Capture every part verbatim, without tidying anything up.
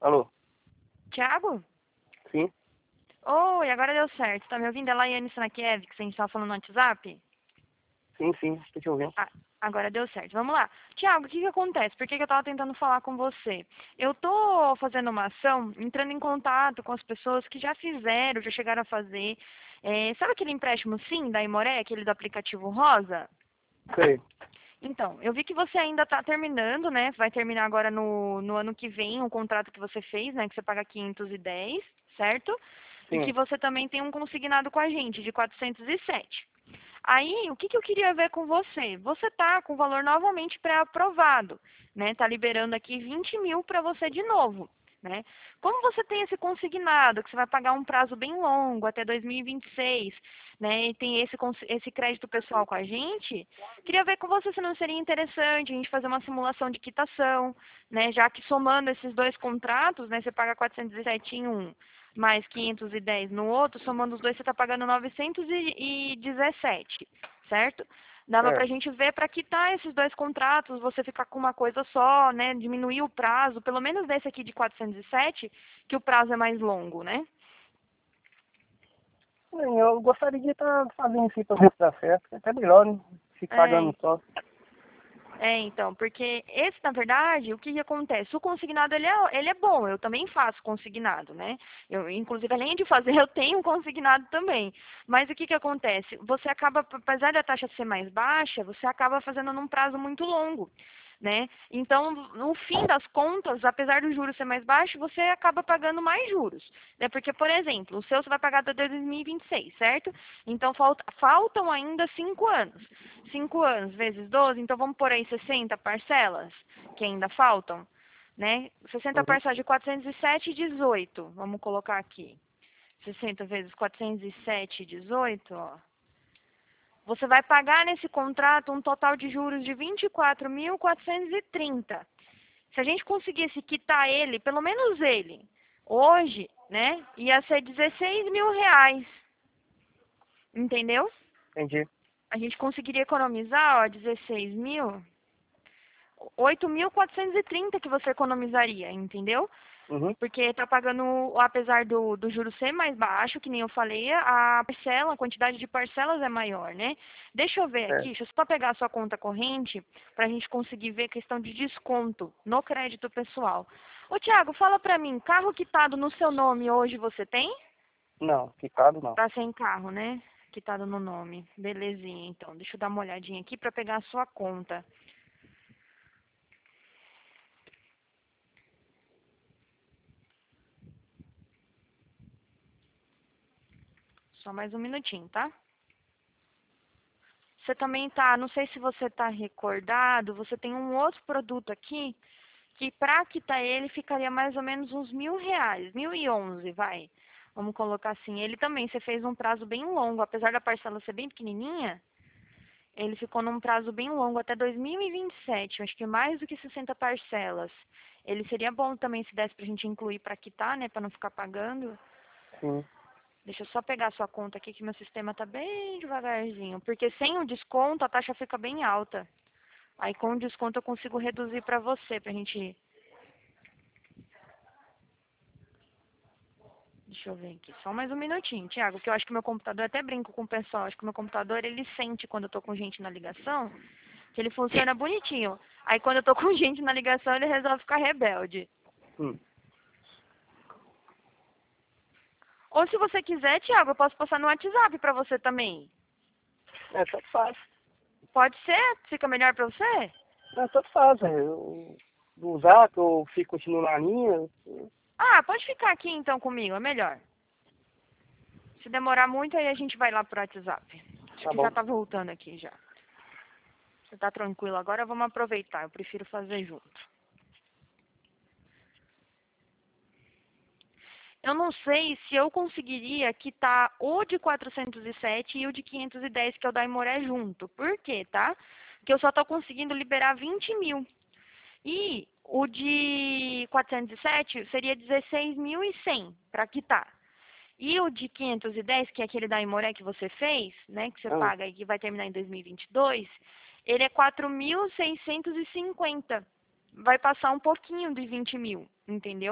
Alô? Thiago? Sim? Oi, agora deu certo. Tá me ouvindo? É Laiane Sanakiev, que a gente tava falando no WhatsApp? Sim, sim, estou te ouvindo. Ah, agora deu certo. Vamos lá. Tiago, o que que acontece? Por que que eu tava tentando falar com você? Eu tô fazendo uma ação, entrando em contato com as pessoas que já fizeram, já chegaram a fazer. É, sabe aquele empréstimo sim da Imoré, aquele do aplicativo Rosa? Sei. Então, eu vi que você ainda está terminando, né? Vai terminar agora no, no ano que vem o contrato que você fez, né? Que você paga quinhentos e dez, certo? E que Sim. você também tem um consignado com a gente de quatrocentos e sete. Aí, o que, que eu queria ver com você? Você tá com o valor novamente pré-aprovado, né? Tá liberando aqui vinte mil para você de novo, né? Como você tem esse consignado, que você vai pagar um prazo bem longo, até dois mil e vinte e seis, né? E tem esse, cons- esse crédito pessoal com a gente, queria ver com você se não seria interessante a gente fazer uma simulação de quitação, né? Já que somando esses dois contratos, né? Você paga quatrocentos e sete em um, mais quinhentos e dez no outro, somando os dois você está pagando novecentos e dezessete, certo? Dava para a Certo. gente ver para quitar esses dois contratos, você ficar com uma coisa só, né? Diminuir o prazo, pelo menos desse aqui de quatrocentos e sete, que o prazo é mais longo, né? Bem, eu gostaria de estar fazendo isso para ver se dá certo. É até melhor, né? Ficar É, pagando só. É, então, porque esse, na verdade, o que, que acontece? O consignado, ele é, ele é bom, eu também faço consignado, né? Eu, inclusive, além de fazer, eu tenho um consignado também. Mas o que, que acontece? Você acaba, apesar da taxa ser mais baixa, você acaba fazendo num prazo muito longo, né? Então, no fim das contas, apesar do juros ser mais baixo, você acaba pagando mais juros, né? Porque, por exemplo, o seu você vai pagar até dois mil e vinte e seis, certo? Então, falta, faltam ainda cinco anos. Cinco anos vezes doze, então vamos por aí sessenta parcelas, que ainda faltam, né? sessenta Uhum. parcelas de quatrocentos e sete, dezoito. Vamos colocar aqui. sessenta vezes quatrocentos e sete, dezoito, ó. Você vai pagar nesse contrato um total de juros de vinte e quatro mil quatrocentos e trinta. Se a gente conseguisse quitar ele, pelo menos ele, hoje, né, ia ser dezesseis mil reais. Entendeu? Entendi. A gente conseguiria economizar, ó, dezesseis mil, oito mil quatrocentos e trinta que você economizaria, entendeu? Uhum. Porque está pagando, apesar do, do juro ser mais baixo, que nem eu falei, a parcela, a quantidade de parcelas é maior, né? Deixa eu ver aqui, Certo. deixa eu só pegar a sua conta corrente para a gente conseguir ver a questão de desconto no crédito pessoal. Ô, Thiago, fala para mim, carro quitado no seu nome hoje você tem? Não, quitado não. Tá sem carro, né? Quitado no nome. Belezinha, então. Deixa eu dar uma olhadinha aqui para pegar a sua conta. Só mais um minutinho, tá? Você também tá, não sei se você tá recordado, você tem um outro produto aqui que para quitar ele ficaria mais ou menos uns mil reais, mil e onze, vai. Vamos colocar assim. Ele também, você fez um prazo bem longo, apesar da parcela ser bem pequenininha, ele ficou num prazo bem longo, até dois mil e vinte e sete, acho que mais do que sessenta parcelas. Ele seria bom também se desse pra gente incluir para quitar, né, para não ficar pagando. Sim. Deixa eu só pegar a sua conta aqui que meu sistema tá bem devagarzinho. Porque sem o desconto a taxa fica bem alta. Aí com o desconto eu consigo reduzir pra você, pra gente... Deixa eu ver aqui, só mais um minutinho, Thiago, que eu acho que meu computador, eu até brinco com o pessoal, acho que meu computador, ele sente quando eu tô com gente na ligação, que ele funciona bonitinho. Aí quando eu tô com gente na ligação, ele resolve ficar rebelde. Hum. Ou se você quiser, Thiago, eu posso passar no WhatsApp pra você também. É, tanto faz. Pode ser? Fica melhor pra você? É, tanto faz. É. Eu, do zap, eu fico continuando na linha. Ah, pode ficar aqui então comigo, é melhor. Se demorar muito, aí a gente vai lá pro WhatsApp. Acho Tá que já bom. tá voltando aqui já. Você tá tranquilo agora? Vamos aproveitar. Eu prefiro fazer junto. Eu não sei se eu conseguiria quitar o de quatrocentos e sete e o de quinhentos e dez, que é o da Imoré, junto. Por quê, tá? Porque eu só tô conseguindo liberar vinte mil. E o de quatrocentos e sete seria dezesseis mil e cem para quitar. E o de quinhentos e dez, que é aquele da Imoré que você fez, né, que você Ah, paga e que vai terminar em dois mil e vinte e dois, ele é quatro mil seiscentos e cinquenta. Vai passar um pouquinho de vinte mil, entendeu?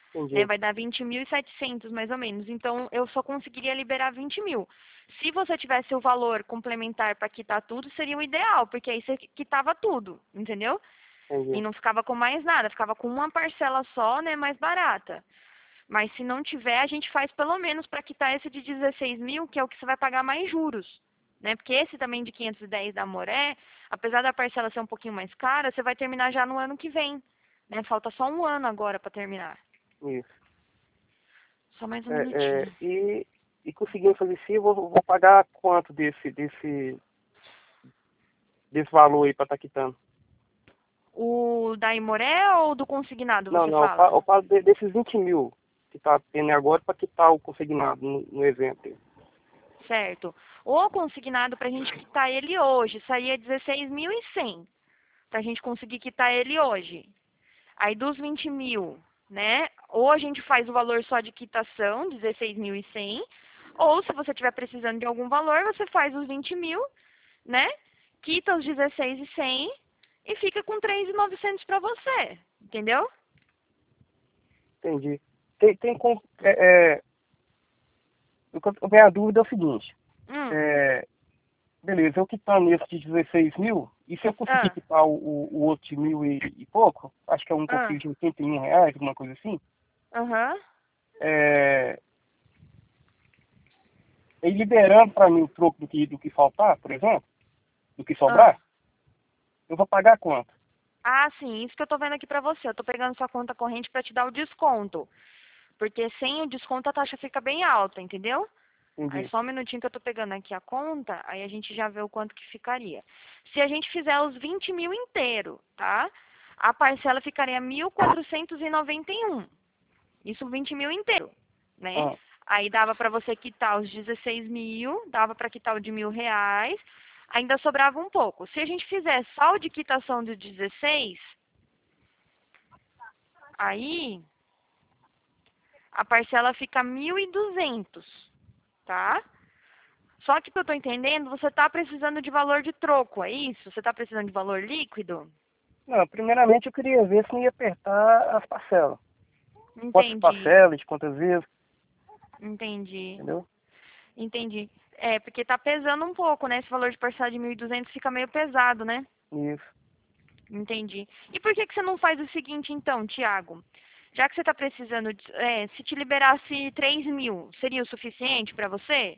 né? Entendi. Vai dar vinte mil e setecentos mais ou menos. Então, eu só conseguiria liberar vinte mil. Se você tivesse o valor complementar para quitar tudo, seria o ideal, porque aí você quitava tudo, entendeu? E Entendi. não ficava com mais nada, ficava com uma parcela só, né, mais barata. Mas se não tiver, a gente faz pelo menos para quitar esse de dezesseis mil, que é o que você vai pagar mais juros, né? Porque esse também de quinhentos e dez da Moré, apesar da parcela ser um pouquinho mais cara, você vai terminar já no ano que vem, né? Falta só um ano agora para terminar. Isso. Só mais um É, é, minutinho. e, e conseguindo fazer isso, eu vou, vou pagar quanto desse, desse, desse valor aí pra estar quitando? O da Imoré ou do consignado, Não, você não, eu pa- fala? eu pago de- desses vinte mil que tá tendo agora para quitar o consignado no, no evento. aí. Certo. O consignado para a gente quitar ele hoje saía dezesseis mil e cem. Para a gente conseguir quitar ele hoje. Aí dos vinte mil, né? Ou a gente faz o valor só de quitação, dezesseis mil e cem, ou se você estiver precisando de algum valor, você faz os vinte mil, né? Quita os dezesseis mil e cem e fica com três mil e novecentos para você, entendeu? Entendi. Tem, tem como. É, é, o que eu- a minha dúvida é o seguinte. Hum, É, beleza, eu quitando esse de dezesseis mil, e se eu conseguir ah, quitar o, o, o outro de mil e, e pouco, acho que é um ah, consigo de oitenta e um reais, alguma coisa assim, aham, é, e liberando para mim o troco do que, do que faltar, por exemplo, do que ah. sobrar, eu vou pagar quanto? Ah, sim, isso que eu tô vendo aqui pra você. Eu tô pegando sua conta corrente pra te dar o desconto. Porque sem o desconto a taxa fica bem alta, entendeu? Aí Entendi. só um minutinho que eu tô pegando aqui a conta, aí a gente já vê o quanto que ficaria. Se a gente fizer os vinte mil inteiro, tá? A parcela ficaria mil quatrocentos e noventa e um. Isso vinte mil inteiro, né? Ah, Aí dava pra você quitar os dezesseis mil, dava pra quitar o de mil reais, ainda sobrava um pouco. Se a gente fizer só o de quitação do dezesseis, aí a parcela fica mil e duzentos, tá? Só que, que eu tô entendendo, você tá precisando de valor de troco, é isso? Você tá precisando de valor líquido? não, primeiramente eu queria ver se não ia apertar as parcelas. Quantas Entendi, parcelas, de quantas vezes, entendi, entendeu? entendi. É, porque tá pesando um pouco, né? Esse valor de parcela de mil e duzentos fica meio pesado, né? Isso. Entendi. E por que que você não faz o seguinte, então, Tiago? Já que você tá precisando, de, é, se te liberasse três mil, seria o suficiente pra você?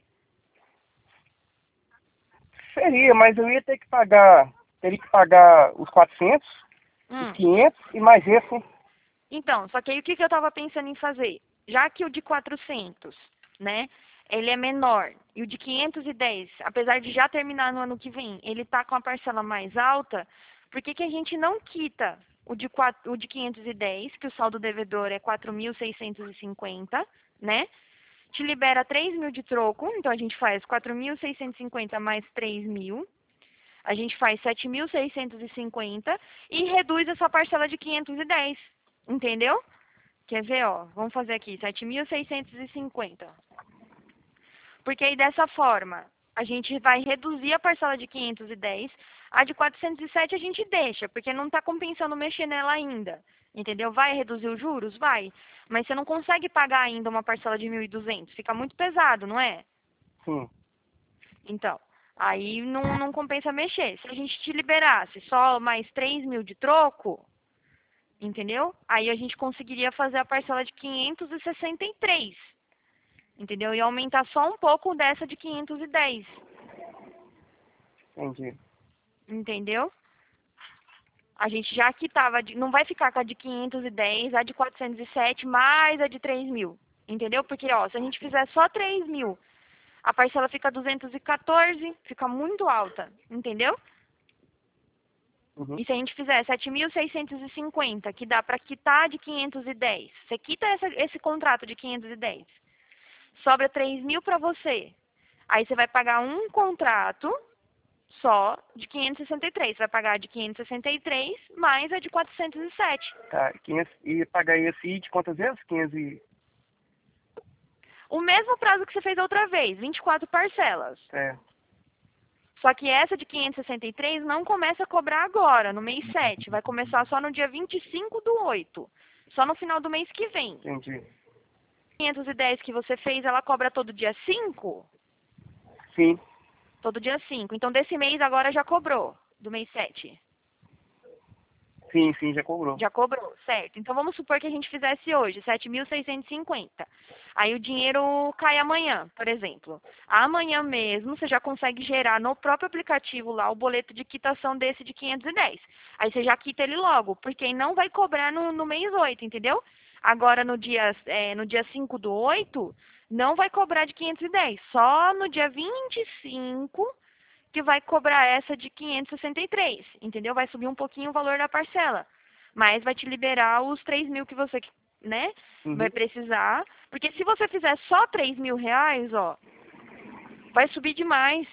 Seria, mas eu ia ter que pagar, teria que pagar os quatrocentos, os Hum. quinhentos e mais esse. Então, só que aí o que que eu tava pensando em fazer? Já que o de quatrocentos, né, ele é menor, e o de quinhentos e dez, apesar de já terminar no ano que vem, ele tá com a parcela mais alta, por que que a gente não quita o de, quatro, o de quinhentos e dez, que o saldo devedor é quatro mil seiscentos e cinquenta, né? Te libera três mil de troco, então a gente faz quatro mil seiscentos e cinquenta mais três mil, a gente faz sete mil seiscentos e cinquenta e reduz a sua parcela de quinhentos e dez, entendeu? Quer ver, ó? Vamos fazer aqui, sete mil seiscentos e cinquenta. Porque aí dessa forma, a gente vai reduzir a parcela de quinhentos e dez, a de quatrocentos e sete a gente deixa, porque não está compensando mexer nela ainda. Entendeu? Vai reduzir os juros? Vai. Mas você não consegue pagar ainda uma parcela de mil e duzentos, fica muito pesado, não é? Sim, Então, aí não, não compensa mexer. Se a gente te liberasse só mais três mil de troco, entendeu? Aí a gente conseguiria fazer a parcela de quinhentos e sessenta e três, entendeu? E aumentar só um pouco dessa de quinhentos e dez, entendi. entendeu? A gente já quitava, de, não vai ficar com a de quinhentos e dez, a de quatrocentos e sete, mais a de três mil, entendeu? Porque, ó, se a gente fizer só três mil, a parcela fica duzentos e quatorze, fica muito alta, entendeu? Uhum. E se a gente fizer sete mil seiscentos e cinquenta, que dá para quitar de quinhentos e dez, você quita essa, esse contrato de quinhentos e dez, sobra três mil para você. Aí você vai pagar um contrato só de quinhentos e sessenta e três. Você vai pagar a de quinhentos e sessenta e três mais a de quatrocentos e sete. Tá, quinhentos, e pagar esse de quantas vezes? quinhentos e... O mesmo prazo que você fez a outra vez, vinte e quatro parcelas. É, Só que essa de quinhentos e sessenta e três não começa a cobrar agora, no mês sete. Vai começar só no dia vinte e cinco do oito. Só no final do mês que vem. Entendi. quinhentos e dez que você fez, ela cobra todo dia cinco? Sim. Todo dia cinco. Então, desse mês agora já cobrou, do mês sete. Sim, sim, já cobrou. Já cobrou, certo. Então, vamos supor que a gente fizesse hoje, sete mil seiscentos e cinquenta. Aí o dinheiro cai amanhã, por exemplo. Amanhã mesmo, você já consegue gerar no próprio aplicativo lá o boleto de quitação desse de quinhentos e dez. Aí você já quita ele logo, porque não vai cobrar no, no mês oito, entendeu? Agora, no dia, é, no dia cinco do oito, não vai cobrar de quinhentos e dez. Só no dia vinte e cinco que vai cobrar essa de quinhentos e sessenta e três, entendeu? Vai subir um pouquinho o valor da parcela, mas vai te liberar os três mil que você, né, Uhum. vai precisar. Porque se você fizer só três mil reais, ó, vai subir demais.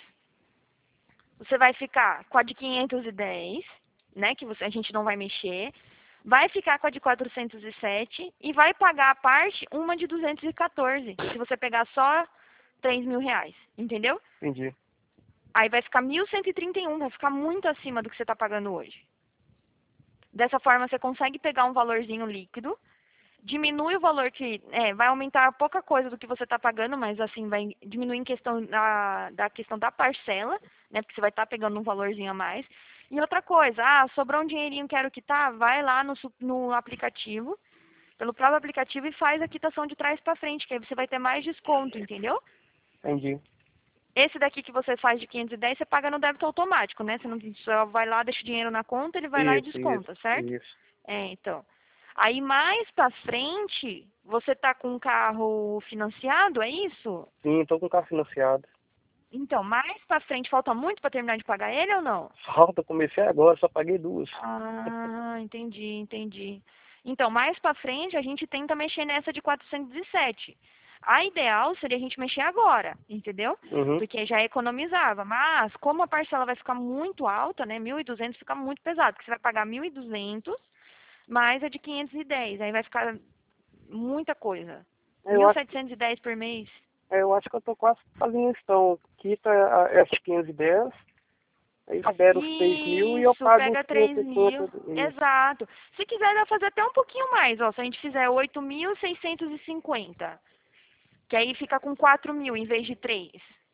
Você vai ficar com a de quinhentos e dez, né, que você, a gente não vai mexer, vai ficar com a de quatrocentos e sete e vai pagar a parte uma de duzentos e quatorze, se você pegar só três mil reais, entendeu? Entendi. Aí vai ficar mil cento e trinta e um, vai ficar muito acima do que você está pagando hoje. Dessa forma, você consegue pegar um valorzinho líquido, diminui o valor que... É, vai aumentar pouca coisa do que você está pagando, mas assim, vai diminuir em questão da, da questão da parcela, né? Porque você vai estar tá pegando um valorzinho a mais. E outra coisa, ah, sobrou um dinheirinho, quero quitar, vai lá no, no aplicativo, pelo próprio aplicativo e faz a quitação de trás para frente, que aí você vai ter mais desconto, entendeu? Entendi. Esse daqui que você faz de quinhentos e dez, você paga no débito automático, né? Você não só vai lá, deixa o dinheiro na conta, ele vai lá e Isso, desconta, isso, certo? isso. É, então. Aí mais pra frente, você tá com um carro financiado, é isso? Sim, tô com o carro financiado. Então, mais pra frente, falta muito pra terminar de pagar ele ou não? Falta, comecei agora, só paguei duas. Ah, entendi, entendi. Então, mais pra frente, a gente tenta mexer nessa de quatrocentos e sete. A ideal seria a gente mexer agora, entendeu? Uhum. Porque já economizava. Mas, como a parcela vai ficar muito alta, né? mil e duzentos fica muito pesado, porque você vai pagar mil e duzentos mais a de quinhentos e dez. Aí vai ficar muita coisa. Eu mil acho, setecentos e dez por mês. eu acho que eu tô quase fazendo isso, então. Quita a- essas quinhentos e dez, aí libera os três mil e eu Isso, pago pega os três quinhentos e mil. cinquenta. Isso. Exato. Se quiser, dá pra fazer até um pouquinho mais, ó. Se a gente fizer oito mil seiscentos e cinquenta. Que aí fica com quatro mil em vez de três.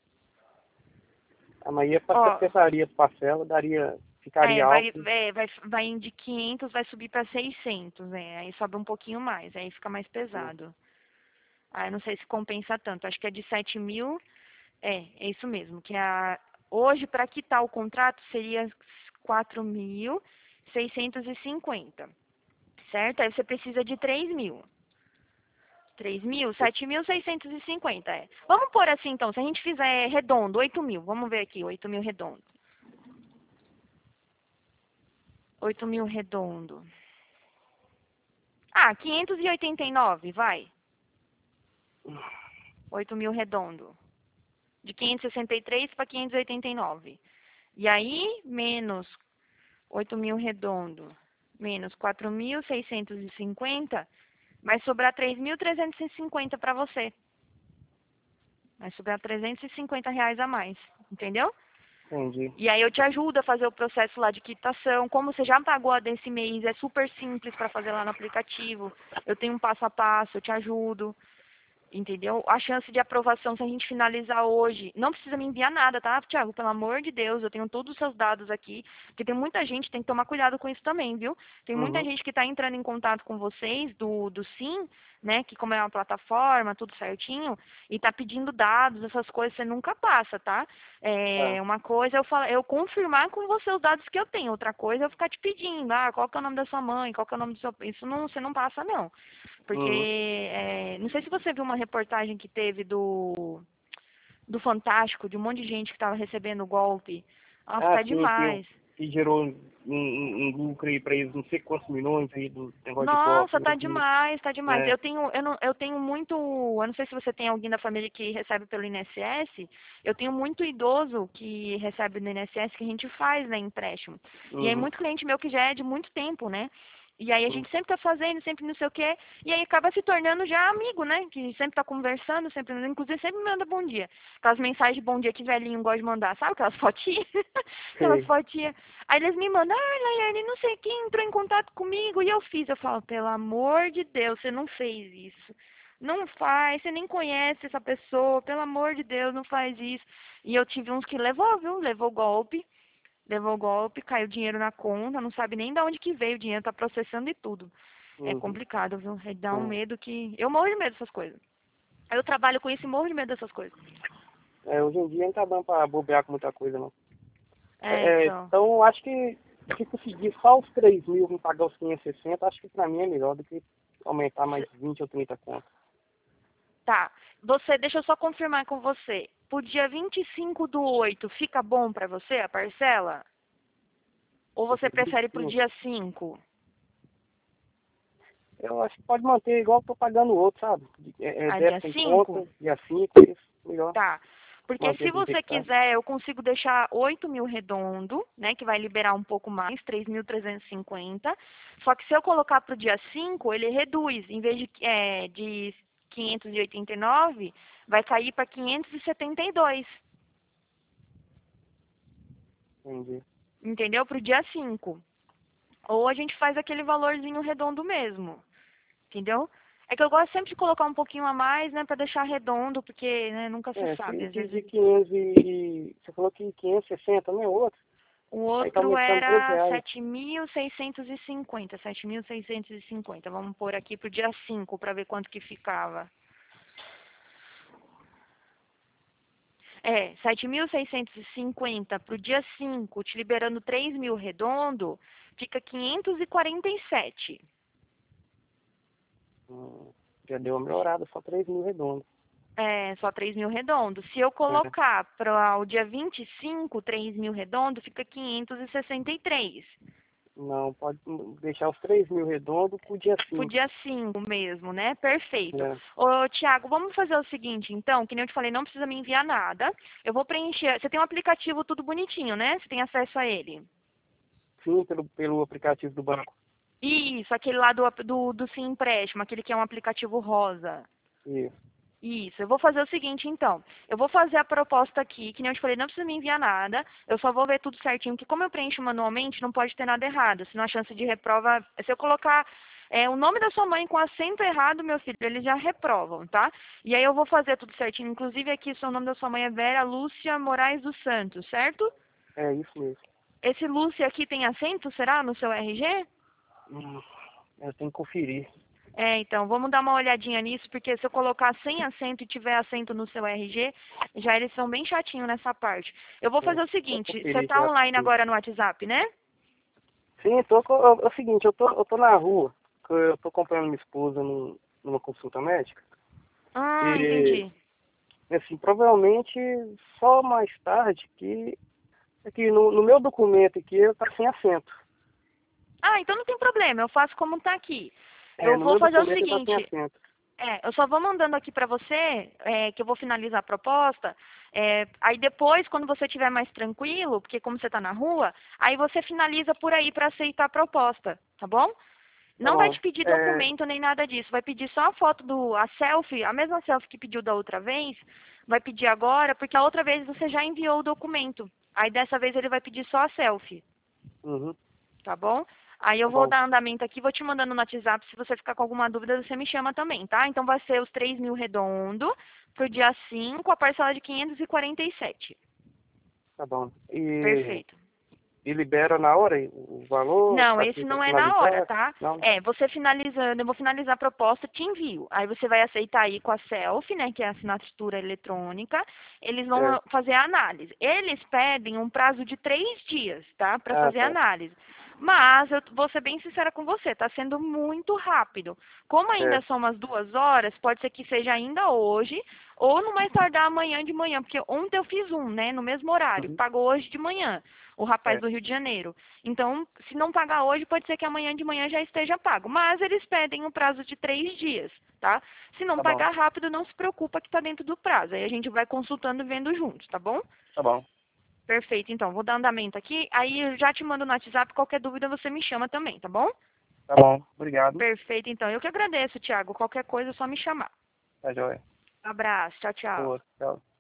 A Maria Ó, acertaria a parcela, daria, é, ficaria vai, alto. é, vai, vai de quinhentos, vai subir para seiscentos, né? Aí sobe um pouquinho mais, aí fica mais pesado. Aí não sei se compensa tanto. Acho que é de sete mil. É, é isso mesmo. Que a, hoje, para quitar o contrato, seria quatro mil seiscentos e cinquenta. Certo? Aí você precisa de três mil. três mil, sete mil seiscentos e cinquenta, é. Vamos pôr assim, então, se a gente fizer redondo, oito mil. Vamos ver aqui, oito mil redondo. oito mil redondo. Ah, quinhentos e oitenta e nove, vai. oito mil redondo. De quinhentos e sessenta e três para quinhentos e oitenta e nove. E aí, menos oito mil redondo, menos quatro mil seiscentos e cinquenta, vai sobrar três mil trezentos e cinquenta para você. Vai sobrar trezentos e cinquenta reais a mais, entendeu? Entendi. E aí eu te ajudo a fazer o processo lá de quitação. Como você já pagou a desse mês, é super simples para fazer lá no aplicativo. Eu tenho um passo a passo, eu te ajudo. Entendeu? A chance de aprovação, se a gente finalizar hoje, não precisa me enviar nada, tá, Thiago? Pelo amor de Deus, eu tenho todos os seus dados aqui, porque tem muita gente, tem que tomar cuidado com isso também, viu? Tem muita Uhum. gente que está entrando em contato com vocês do, do Sim, né, que como é uma plataforma, tudo certinho, e tá pedindo dados, essas coisas, você nunca passa, tá? Tá. É, uma coisa é eu, falar, eu confirmar com você os dados que eu tenho, outra coisa é eu ficar te pedindo, ah, qual que é o nome da sua mãe, qual que é o nome do seu... Isso não, você não passa, não. Porque, Uhum. é, não sei se você viu uma reportagem que teve do, do Fantástico, de um monte de gente que estava recebendo golpe. Nossa, Ah, tá sim, que, demais. que gerou um, um, um lucro aí pra eles, não sei quantos milhões aí do negócio de golpe. Nossa, tá Assim. demais, tá demais. É. Eu tenho, eu não, eu tenho muito, eu não sei se você tem alguém da família que recebe pelo I N S S, eu tenho muito idoso que recebe no I N S S que a gente faz, né, empréstimo. E aí Uhum. muito cliente meu que já é de muito tempo, né? E aí a Hum. gente sempre tá fazendo, sempre não sei o quê, e aí acaba se tornando já amigo, né? Que sempre tá conversando, sempre, inclusive sempre me manda bom dia. Aquelas mensagens de bom dia que velhinho gosta de mandar, sabe? Aquelas fotinhas, aquelas Sei. fotinhas. Aí eles me mandam, ah, Laiane, não sei quem entrou em contato comigo, e eu fiz. Eu falo, pelo amor de Deus, você não fez isso. Não faz, você nem conhece essa pessoa, pelo amor de Deus, não faz isso. E eu tive uns que levou, viu? Levou golpe. Levou golpe, caiu dinheiro na conta, não sabe nem de onde que veio o dinheiro, tá processando e tudo. É Uhum. complicado, viu? É dá um É. medo que... Eu morro de medo dessas coisas. Eu trabalho com isso e morro de medo dessas coisas. É, hoje em dia não tá dando pra bobear com muita coisa, não. É, É, então. então, acho que se conseguir só os três mil me pagar os quinhentos e sessenta, acho que pra mim é melhor do que aumentar mais vinte ou trinta contas. Tá. Você, deixa eu só confirmar com você. Pro dia vinte e cinco do oito, fica bom pra você a parcela? Ou você prefere pro vinte e cinco. dia cinco? Eu acho que pode manter igual eu tô pagando o outro, sabe? É, é A dia débito em cinco? conta, dia cinco, isso, melhor Tá. Porque manter se do jeito você que tá. quiser, eu consigo deixar oito mil redondo, né? Que vai liberar um pouco mais, três mil trezentos e cinquenta. Só que se eu colocar para o dia cinco, ele reduz. Em vez de, é, de quinhentos e oitenta e nove, vai cair para quinhentos e setenta e dois. Entendi. Entendeu? Para o dia cinco. Ou a gente faz aquele valorzinho redondo mesmo. Entendeu? É que eu gosto sempre de colocar um pouquinho a mais, né? Para deixar redondo, porque né, nunca se É, sabe. se Às de, vezes de quinhentos e... Você falou que quinhentos e sessenta, não é outro? o Aí tá outro aumentando doze era reais. sete mil seiscentos e cinquenta, sete mil seiscentos e cinquenta. Vamos pôr aqui pro dia cinco para ver quanto que ficava. É, sete mil seiscentos e cinquenta pro dia cinco, te liberando três mil redondo, fica quinhentos e quarenta e sete. Hum, já deu uma melhorada, só três mil redondos. É, só três mil redondo. Se eu É. colocar para o dia vinte e cinco, três mil redondo, fica quinhentos e sessenta e três. Não, pode deixar os três mil redondos pro dia Pro cinco. dia cinco mesmo, né? Perfeito. É. Ô, Tiago, vamos fazer o seguinte, então, que nem eu te falei, não precisa me enviar nada. Eu vou preencher. Você tem um aplicativo tudo bonitinho, né? Você tem acesso a ele. Sim, pelo, pelo aplicativo do banco. Isso, aquele lá do, do, do Sim Empréstimo, aquele que é um aplicativo rosa. Isso. Isso, eu vou fazer o seguinte, então. Eu vou fazer a proposta aqui, que nem eu te falei, não precisa me enviar nada. Eu só vou ver tudo certinho, porque como eu preencho manualmente, não pode ter nada errado. Senão a chance de reprova, se eu colocar é, o nome da sua mãe com acento errado, meu filho, eles já reprovam, tá? E aí eu vou fazer tudo certinho. Inclusive aqui, o nome da sua mãe é Vera Lúcia Moraes dos Santos, certo? É isso mesmo. Esse Lúcia aqui tem acento, será, no seu R G? Hum, eu tenho que conferir. É, então, vamos dar uma olhadinha nisso, porque se eu colocar sem acento e tiver acento no seu R G, já eles são bem chatinhos nessa parte. Eu vou É, fazer o vou seguinte, você conferir tá já. online agora no WhatsApp, né? Sim, tô, com- é o seguinte, eu tô, eu tô na rua, que eu tô acompanhando minha esposa num, numa consulta médica. Ah, E, entendi. assim, provavelmente só mais tarde que aqui no, no meu documento aqui tá sem acento. Ah, então não tem problema, eu faço como tá aqui. É, Eu no vou meu fazer o documento ele tá sem seguinte, acento. é, eu só vou mandando aqui pra você, é, que eu vou finalizar a proposta. É, aí depois, quando você estiver mais tranquilo, porque como você tá na rua, aí você finaliza por aí pra aceitar a proposta, tá bom? Tá Não vai bom. te pedir É, documento nem nada disso. Vai pedir só a foto do, a selfie, a mesma selfie que pediu da outra vez, vai pedir agora, porque a outra vez você já enviou o documento. Aí dessa vez ele vai pedir só a selfie, uhum, tá bom? Aí eu tá vou bom. dar andamento aqui, vou te mandando no WhatsApp. Se você ficar com alguma dúvida, você me chama também, tá? Então vai ser os três mil redondo pro dia cinco, a parcela de quinhentos e quarenta e sete. Tá bom. E, Perfeito. e libera na hora o valor Não, para esse não é na hora, finalizar? tá? Não? É, você finalizando, eu vou finalizar a proposta, te envio. Aí você vai aceitar aí com a selfie, né, que é a assinatura eletrônica. Eles vão É. fazer a análise. Eles pedem um prazo de três dias, tá, para Ah, fazer a tá. análise. Mas eu vou ser bem sincera com você, tá sendo muito rápido. Como ainda Certo. são umas duas horas, pode ser que seja ainda hoje ou no mais tardar amanhã de manhã, porque ontem eu fiz um, né, no mesmo horário, Uhum. pagou hoje de manhã, o rapaz Certo. do Rio de Janeiro. Então, se não pagar hoje, pode ser que amanhã de manhã já esteja pago. Mas eles pedem um prazo de três dias, tá? Se não Tá bom. pagar rápido, não se preocupa que está dentro do prazo. Aí a gente vai consultando e vendo juntos, tá bom? Tá bom. Perfeito, então. Vou dar andamento aqui. Aí eu já te mando no WhatsApp. Qualquer dúvida você me chama também, tá bom? Tá bom, obrigado. Perfeito, então. Eu que agradeço, Thiago. Qualquer coisa é só me chamar. Tá joia. Abraço, tchau, tchau. Boa, tchau.